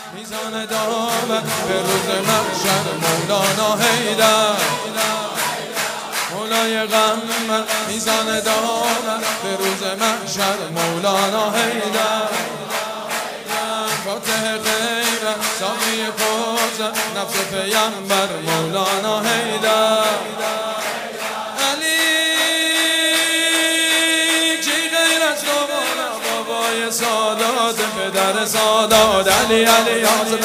میزان داور به روز محشر مولانا حیدر مولای غم میزان داور به روز محشر مولانا حیدر فاتح غیر ساقی کوثر نفس پیامبر مولانا حیدر علی کی غیر از تو بابای سادات پدر سادات علی علی حاضر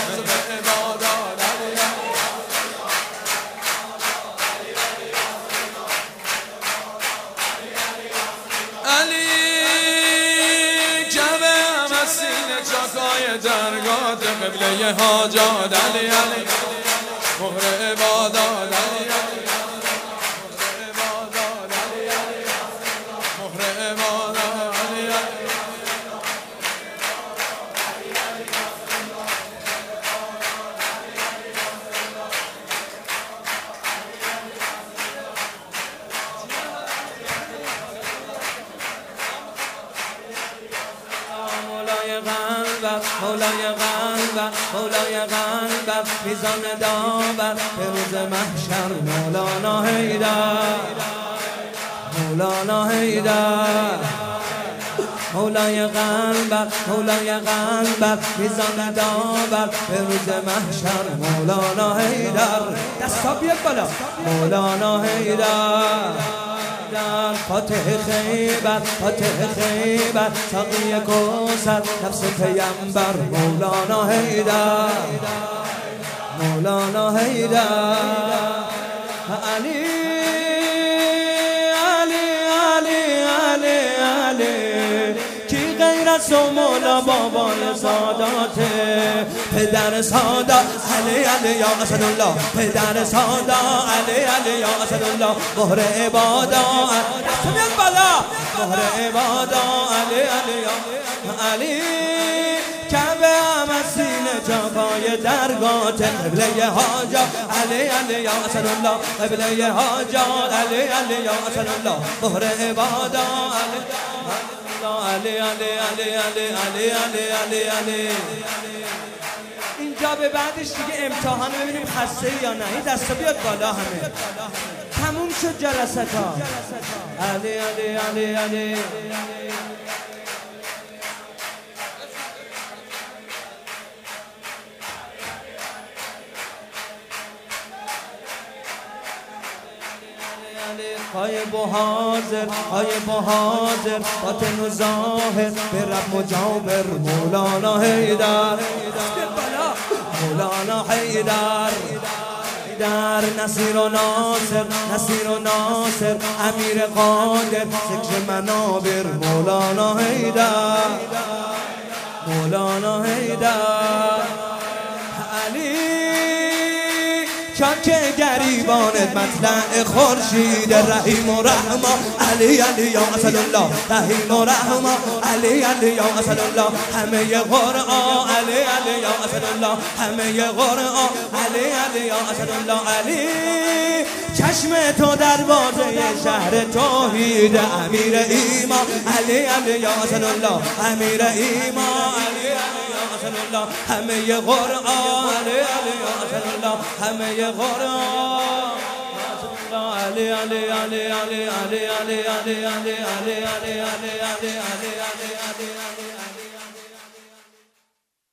درگاه قبله حاجات علی علی مهر عبادات علی علی مهر عبادات علی علی مهر عبادات علی علی مولای قلبم مولای قلبم میزان داور به روز محشر مولانا حیدر مولانا حیدر مولای قلبم مولای قلبم میزان داور به روز محشر مولانا حیدر دستا بیاد بالا مولانا حیدر فاتح خیبر فاتح خیبر ساقی کوثر نفس پیامبر مولانا حیدر مولانا حیدر علی علی علی علی علی کی غیر از تو مولا بابای ساداته پدر سادا علی علی یا اسد الله پدر سادا علی علی یا اسد الله مهر عبادا بیاد بالا مهر عبادا علی علی یا علی کعبه هم از سینه جاپای درگاه قبله حاجات علی علی یا اسد الله قبله حاجات علی علی یا اسد الله مهر عبادا علی علی علی علی علی علی علی علی اینجا به بعدش دیگه امتحان ببینیم خسته یا نه این دستا بیاد بالا همه تموم شد جلسات ها علی علی علی علی غایب و حاضر غایب و حاضر باطن و ظاهر به رب مجاور مولانا حیدر مولانا حیدر در نصیر و ناصر نصیر و ناصر امیر قادر ذکر منابر مولانا حیدر مولانا حیدر علی چون که گریبانت مطلع خورشید رحیم و رحمان علی علی یا اسد الله رحیم و رحمان علی علی یا اسد الله همه قرآن علی علی یا اسد الله همه قرآن علی علی یا اسد الله علی چشم تو دروازه شهر توحید امیر ایمان علی علی یا اسد الله امیر ایمان علی علی یا اسد الله همه قرآن علی علی یا اسد الله همه قرآن علی علی علی علی علی علی علی علی علی علی علی علی علی علی